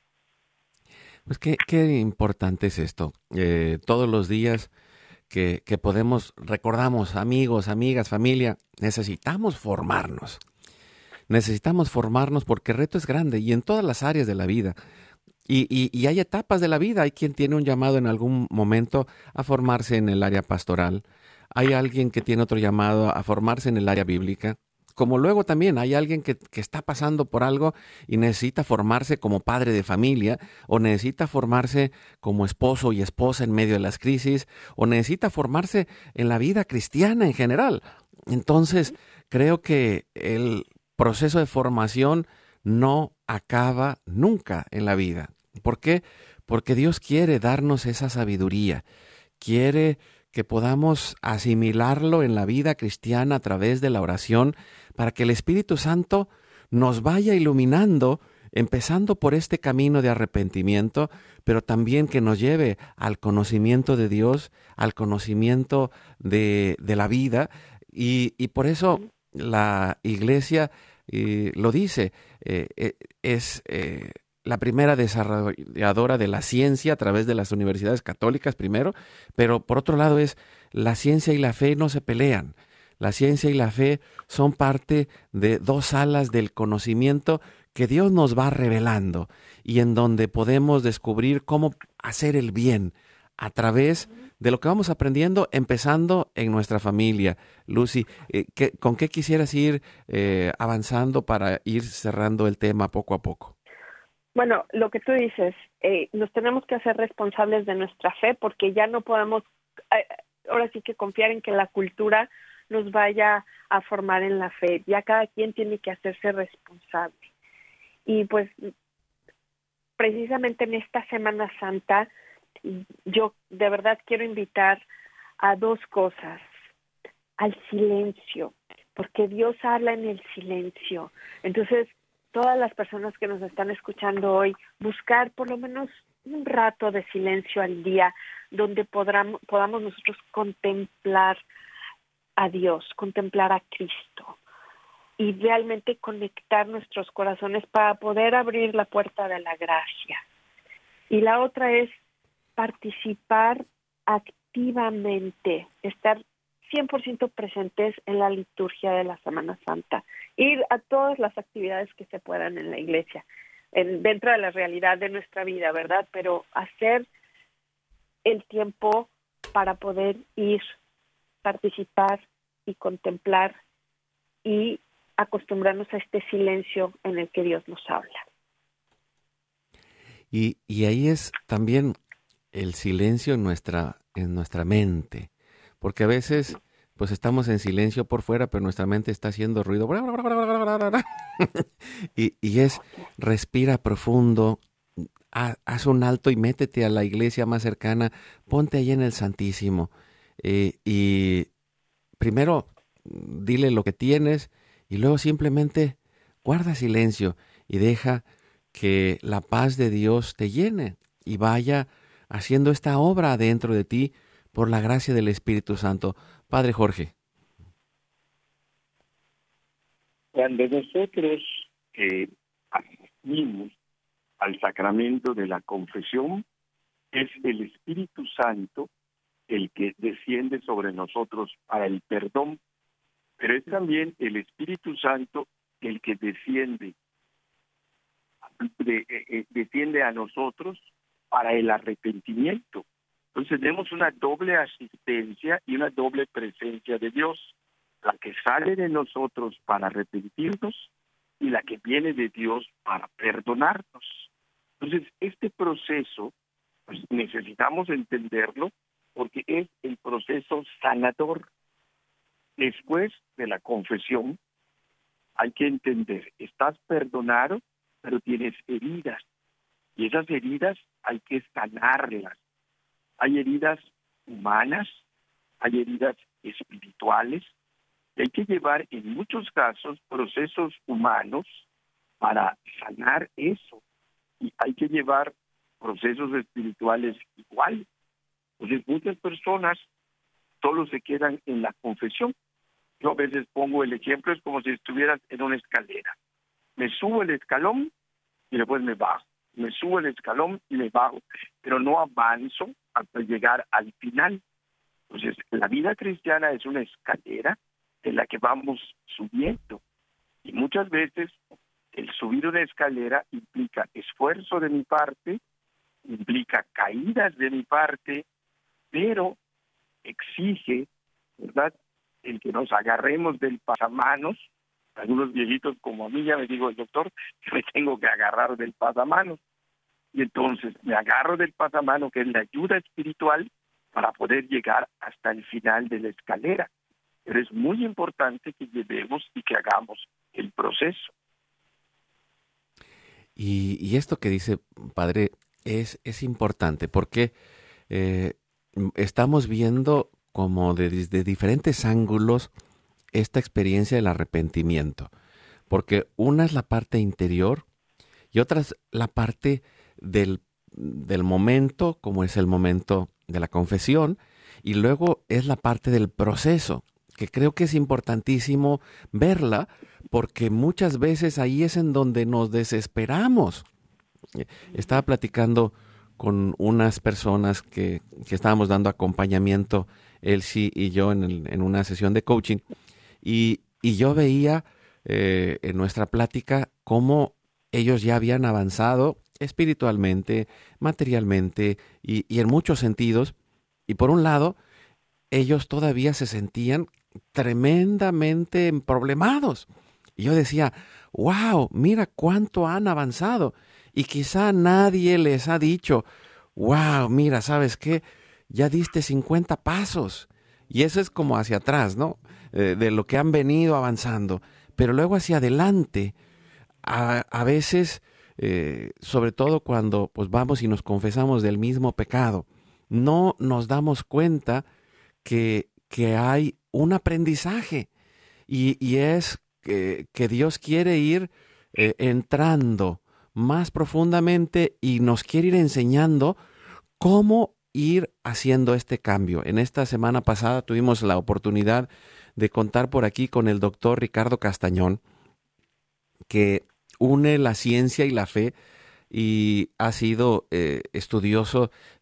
Pues qué importante es esto. Todos los días que recordamos, amigos, amigas, familia, necesitamos formarnos. Necesitamos formarnos porque el reto es grande y en todas las áreas de la vida. Y hay etapas de la vida. Hay quien tiene un llamado en algún momento a formarse en el área pastoral. Hay alguien que tiene otro llamado a formarse en el área bíblica. Como luego también hay alguien que está pasando por algo y necesita formarse como padre de familia, o necesita formarse como esposo y esposa en medio de las crisis, o necesita formarse en la vida cristiana en general. Entonces, creo que el proceso de formación no acaba nunca en la vida. ¿Por qué? Porque Dios quiere darnos esa sabiduría. Quiere que podamos asimilarlo en la vida cristiana a través de la oración, para que el Espíritu Santo nos vaya iluminando, empezando por este camino de arrepentimiento, pero también que nos lleve al conocimiento de Dios, al conocimiento de la vida. Y por eso la Iglesia lo dice, es la primera desarrolladora de la ciencia a través de las universidades católicas primero, pero por otro lado la ciencia y la fe no se pelean. La ciencia y la fe son parte de dos alas del conocimiento que Dios nos va revelando y en donde podemos descubrir cómo hacer el bien a través de lo que vamos aprendiendo, empezando en nuestra familia. Lucy, ¿con qué quisieras ir avanzando para ir cerrando el tema poco a poco? Bueno, lo que tú dices, nos tenemos que hacer responsables de nuestra fe, porque ya no podemos, ahora sí que confiar en que la cultura nos vaya a formar en la fe. Ya cada quien tiene que hacerse responsable. Y pues, precisamente en esta Semana Santa, yo de verdad quiero invitar a dos cosas: al silencio, porque Dios habla en el silencio. Entonces, todas las personas que nos están escuchando hoy, buscar por lo menos un rato de silencio al día, donde podamos nosotros contemplar a Dios, contemplar a Cristo, y realmente conectar nuestros corazones para poder abrir la puerta de la gracia. Y la otra es participar activamente, estar 100% presentes en la liturgia de la Semana Santa, ir a todas las actividades que se puedan en la iglesia, dentro de la realidad de nuestra vida, ¿verdad? Pero hacer el tiempo para poder ir, participar y contemplar y acostumbrarnos a este silencio en el que Dios nos habla. Y ahí es también el silencio en nuestra mente, porque a veces pues estamos en silencio por fuera, pero nuestra mente está haciendo ruido. y es, respira profundo, haz un alto y métete a la iglesia más cercana, ponte ahí en el Santísimo. Y primero dile lo que tienes y luego simplemente guarda silencio y deja que la paz de Dios te llene y vaya haciendo esta obra dentro de ti por la gracia del Espíritu Santo. Padre Jorge. Cuando nosotros asistimos al sacramento de la confesión, es el Espíritu Santo el que desciende sobre nosotros para el perdón, pero es también el Espíritu Santo el que desciende a nosotros para el arrepentimiento. Entonces tenemos una doble asistencia y una doble presencia de Dios, la que sale de nosotros para arrepentirnos y la que viene de Dios para perdonarnos. Entonces este proceso, pues necesitamos entenderlo porque es el proceso sanador. Después de la confesión hay que entender, estás perdonado, pero tienes heridas, y esas heridas hay que sanarlas. Hay heridas humanas, hay heridas espirituales, y hay que llevar en muchos casos procesos humanos para sanar eso, y hay que llevar procesos espirituales igual. Entonces muchas personas solo se quedan en la confesión. Yo a veces pongo el ejemplo, es como si estuvieras en una escalera. Me subo el escalón y después me bajo. Me subo el escalón y me bajo, pero no avanzo hasta llegar al final. Entonces, la vida cristiana es una escalera en la que vamos subiendo. Y muchas veces el subir una escalera implica esfuerzo de mi parte, implica caídas de mi parte, pero exige, ¿verdad?, el que nos agarremos del pasamanos. Algunos viejitos como a mí ya me digo el doctor que me tengo que agarrar del pasamanos. Y entonces me agarro del pasamanos, que es la ayuda espiritual, para poder llegar hasta el final de la escalera. Pero es muy importante que llevemos y que hagamos el proceso. Y esto que dice, Padre, es importante porque estamos viendo como desde diferentes ángulos esta experiencia del arrepentimiento, porque una es la parte interior y otra es la parte del momento, como es el momento de la confesión, y luego es la parte del proceso, que creo que es importantísimo verla, porque muchas veces ahí es en donde nos desesperamos. Estaba platicando con unas personas que estábamos dando acompañamiento, Elsie y yo, en una sesión de coaching, y yo veía en nuestra plática cómo ellos ya habían avanzado espiritualmente, materialmente y en muchos sentidos. Y por un lado, ellos todavía se sentían tremendamente problemados. Y yo decía, wow, mira cuánto han avanzado. Y quizá nadie les ha dicho, wow, mira, ¿sabes qué? Ya diste 50 pasos. Y eso es como hacia atrás, ¿no? De lo que han venido avanzando. Pero luego hacia adelante, a veces, sobre todo cuando pues vamos y nos confesamos del mismo pecado, no nos damos cuenta que hay un aprendizaje. Y es que Dios quiere ir entrando más profundamente y nos quiere ir enseñando cómo ir haciendo este cambio. En esta semana pasada tuvimos la oportunidad de contar por aquí con el doctor Ricardo Castañón, que une la ciencia y la fe y ha sido estudioso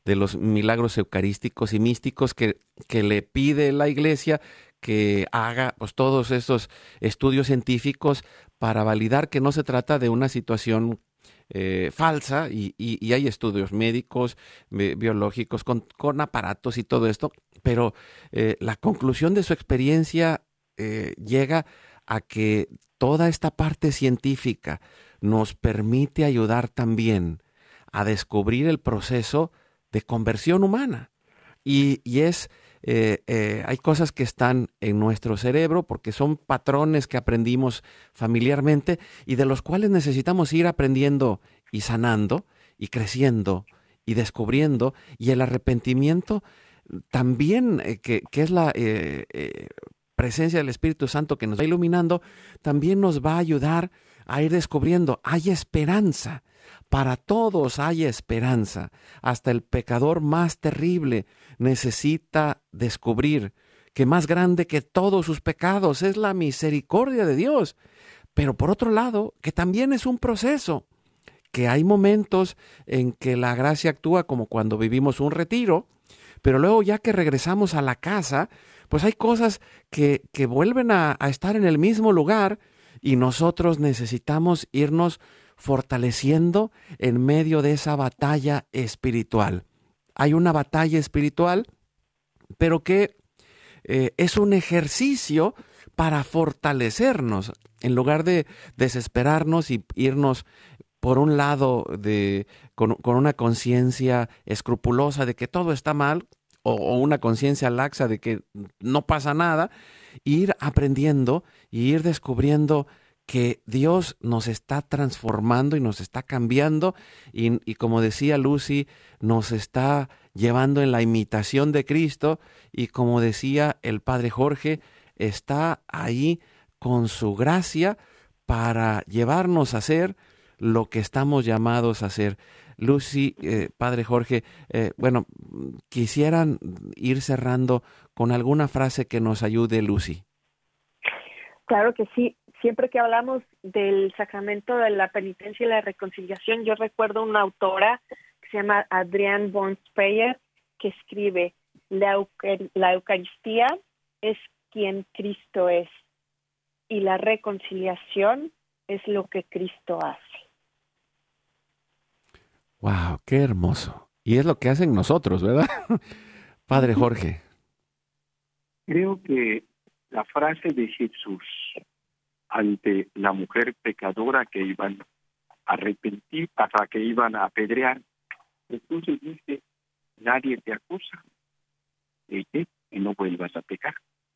de los milagros eucarísticos y místicos que le pide la Iglesia que haga pues todos estos estudios científicos para validar que no se trata de una situación falsa y hay estudios médicos, biológicos, con aparatos y todo esto, pero la conclusión de su experiencia llega a que toda esta parte científica nos permite ayudar también a descubrir el proceso de conversión humana. Y hay cosas que están en nuestro cerebro porque son patrones que aprendimos familiarmente y de los cuales necesitamos ir aprendiendo y sanando y creciendo y descubriendo. Y el arrepentimiento también, que es la presencia del Espíritu Santo que nos va iluminando, también nos va a ayudar a ir descubriendo, hay esperanza. Para todos hay esperanza. Hasta el pecador más terrible necesita descubrir que más grande que todos sus pecados es la misericordia de Dios. Pero por otro lado, que también es un proceso, que hay momentos en que la gracia actúa como cuando vivimos un retiro, pero luego ya que regresamos a la casa, pues hay cosas que vuelven a estar en el mismo lugar y nosotros necesitamos irnos fortaleciendo en medio de esa batalla espiritual. Hay una batalla espiritual, pero que es un ejercicio para fortalecernos, en lugar de desesperarnos y irnos por un lado con una conciencia escrupulosa de que todo está mal, o una conciencia laxa de que no pasa nada, ir aprendiendo y ir descubriendo que Dios nos está transformando y nos está cambiando y como decía Lucy, nos está llevando en la imitación de Cristo y como decía el Padre Jorge, está ahí con su gracia para llevarnos a hacer lo que estamos llamados a hacer. Lucy, Padre Jorge, quisieran ir cerrando con alguna frase que nos ayude, Lucy. Claro que sí. Siempre que hablamos del sacramento de la penitencia y la reconciliación, yo recuerdo una autora que se llama Adrienne von Speyer, que escribe, la Eucaristía es quien Cristo es y la reconciliación es lo que Cristo hace. ¡Wow! ¡Qué hermoso! Y es lo que hacen nosotros, ¿verdad? Padre Jorge. Creo que la frase de Jesús ante la mujer pecadora que iban a arrepentir, hasta que iban a apedrear, Jesús les dice, nadie te acusa, de que no vuelvas a pecar.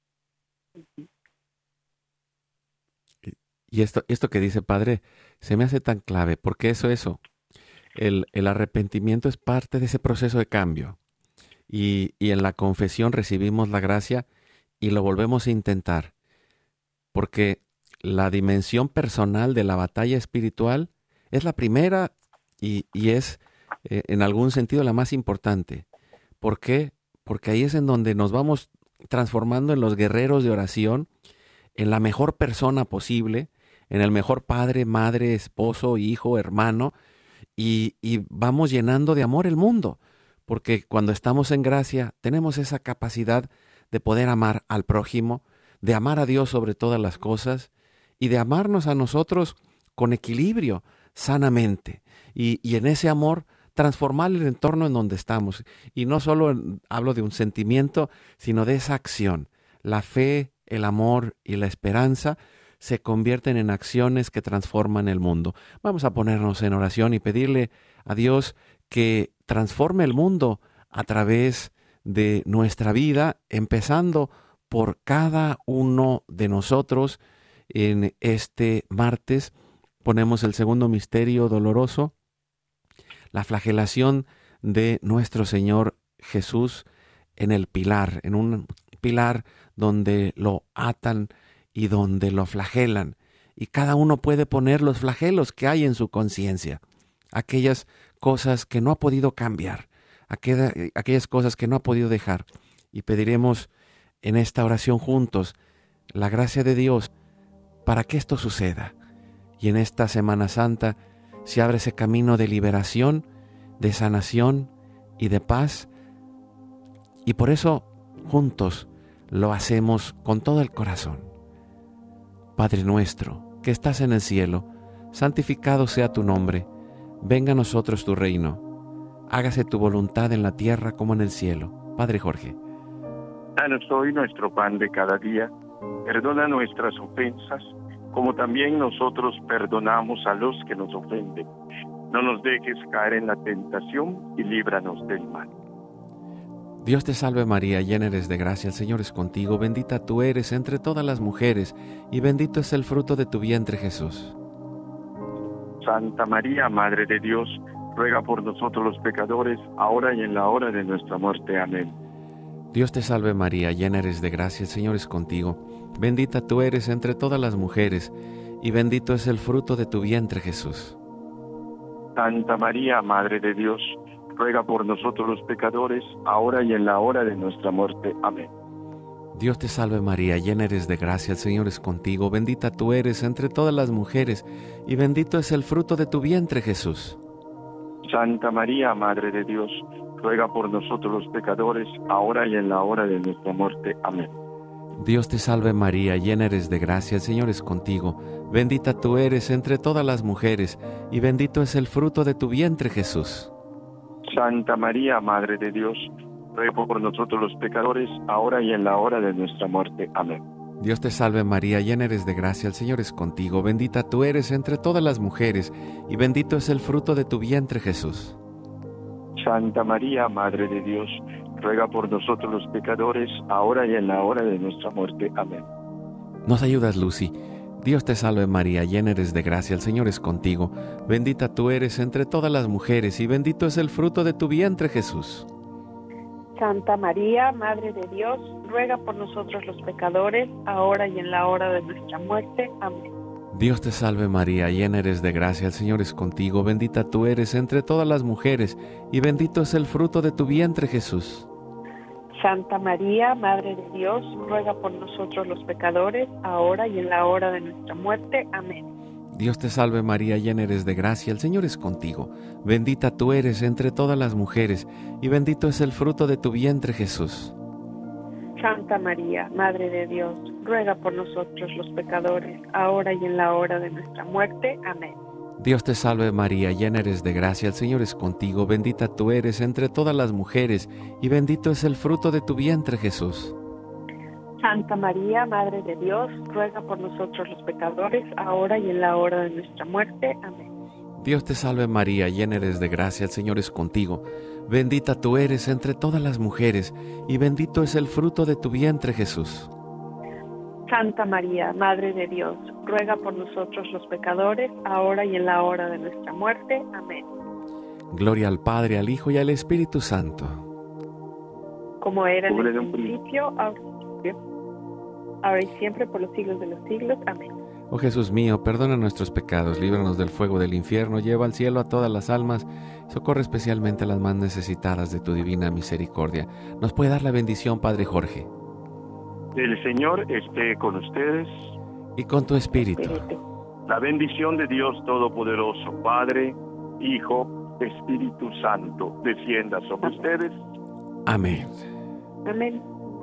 Y esto que dice Padre, se me hace tan clave, porque eso. El arrepentimiento es parte de ese proceso de cambio. Y en la confesión recibimos la gracia y lo volvemos a intentar. Porque la dimensión personal de la batalla espiritual es la primera y es en algún sentido la más importante. ¿Por qué? Porque ahí es en donde nos vamos transformando en los guerreros de oración, en la mejor persona posible, en el mejor padre, madre, esposo, hijo, hermano, y vamos llenando de amor el mundo, porque cuando estamos en gracia tenemos esa capacidad de poder amar al prójimo, de amar a Dios sobre todas las cosas y de amarnos a nosotros con equilibrio, sanamente, y en ese amor transformar el entorno en donde estamos. Y no solo hablo de un sentimiento, sino de esa acción. La fe, el amor y la esperanza se convierten en acciones que transforman el mundo. Vamos a ponernos en oración y pedirle a Dios que transforme el mundo a través de nuestra vida, empezando por cada uno de nosotros. En este martes ponemos el segundo misterio doloroso, la flagelación de nuestro Señor Jesús en el pilar, en un pilar donde lo atan y donde lo flagelan. Y cada uno puede poner los flagelos que hay en su conciencia, aquellas cosas que no ha podido cambiar, aquellas cosas que no ha podido dejar. Y pediremos en esta oración juntos la gracia de Dios para que esto suceda. Y en esta Semana Santa se abre ese camino de liberación, de sanación y de paz. Y por eso juntos lo hacemos con todo el corazón. Padre nuestro, que estás en el cielo, santificado sea tu nombre. Venga a nosotros tu reino. Hágase tu voluntad en la tierra como en el cielo. Padre Jorge. Danos hoy nuestro pan de cada día. Perdona nuestras ofensas, como también nosotros perdonamos a los que nos ofenden. No nos dejes caer en la tentación y líbranos del mal. Dios te salve María, llena eres de gracia, el Señor es contigo, bendita tú eres entre todas las mujeres, y bendito es el fruto de tu vientre Jesús. Santa María, Madre de Dios, ruega por nosotros los pecadores, ahora y en la hora de nuestra muerte. Amén. Dios te salve María, llena eres de gracia, el Señor es contigo, bendita tú eres entre todas las mujeres, y bendito es el fruto de tu vientre Jesús. Santa María, Madre de Dios, ruega por nosotros los pecadores, ahora y en la hora de nuestra muerte. Amén. Dios te salve María, llena eres de gracia, el Señor es contigo, bendita tú eres entre todas las mujeres, y bendito es el fruto de tu vientre Jesús. Santa María, Madre de Dios, ruega por nosotros los pecadores, ahora y en la hora de nuestra muerte. Amén. Dios te salve María, llena eres de gracia, el Señor es contigo, bendita tú eres entre todas las mujeres, y bendito es el fruto de tu vientre Jesús. Santa María, Madre de Dios, ruega por nosotros los pecadores, ahora y en la hora de nuestra muerte. Amén. Dios te salve María, llena eres de gracia, el Señor es contigo, bendita tú eres entre todas las mujeres, y bendito es el fruto de tu vientre Jesús. Santa María, Madre de Dios, ruega por nosotros los pecadores, ahora y en la hora de nuestra muerte. Amén. Nos ayudas, Lucy. Dios te salve María, llena eres de gracia, el Señor es contigo, bendita tú eres entre todas las mujeres, y bendito es el fruto de tu vientre Jesús. Santa María, Madre de Dios, ruega por nosotros los pecadores, ahora y en la hora de nuestra muerte. Amén. Dios te salve María, llena eres de gracia, el Señor es contigo, bendita tú eres entre todas las mujeres, y bendito es el fruto de tu vientre Jesús. Santa María, Madre de Dios, ruega por nosotros los pecadores, ahora y en la hora de nuestra muerte. Amén. Dios te salve María, llena eres de gracia, el Señor es contigo, bendita tú eres entre todas las mujeres, y bendito es el fruto de tu vientre Jesús. Santa María, Madre de Dios, ruega por nosotros los pecadores, ahora y en la hora de nuestra muerte. Amén. Dios te salve María, llena eres de gracia, el Señor es contigo, bendita tú eres entre todas las mujeres, y bendito es el fruto de tu vientre Jesús. Santa María, Madre de Dios, ruega por nosotros los pecadores, ahora y en la hora de nuestra muerte. Amén. Dios te salve María, llena eres de gracia, el Señor es contigo, bendita tú eres entre todas las mujeres, y bendito es el fruto de tu vientre Jesús. Santa María, Madre de Dios, ruega por nosotros los pecadores, ahora y en la hora de nuestra muerte. Amén. Gloria al Padre, al Hijo y al Espíritu Santo. Como era en el principio, ahora y siempre, por los siglos de los siglos. Amén. Oh Jesús mío, perdona nuestros pecados, líbranos del fuego del infierno, lleva al cielo a todas las almas, socorre especialmente a las más necesitadas de tu divina misericordia. ¿Nos puede dar la bendición, Padre Jorge? El Señor esté con ustedes. Y con tu espíritu. La bendición de Dios Todopoderoso, Padre, Hijo, Espíritu Santo, descienda sobre ustedes. Amén. Amén.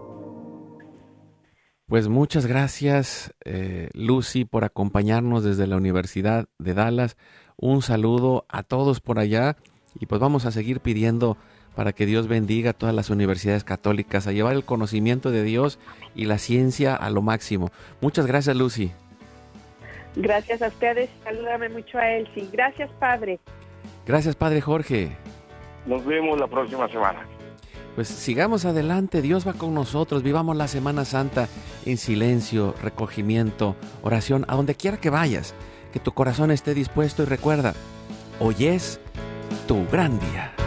Pues muchas gracias, Lucy, por acompañarnos desde la Universidad de Dallas. Un saludo a todos por allá y pues vamos a seguir pidiendo para que Dios bendiga a todas las universidades católicas a llevar el conocimiento de Dios y la ciencia a lo máximo. Muchas gracias, Lucy. Gracias a ustedes. Salúdame mucho a Elsie. Gracias, Padre. Gracias, Padre Jorge. Nos vemos la próxima semana. Pues sigamos adelante, Dios va con nosotros, vivamos la Semana Santa en silencio, recogimiento, oración, a donde quiera que vayas, que tu corazón esté dispuesto y recuerda, hoy es tu gran día.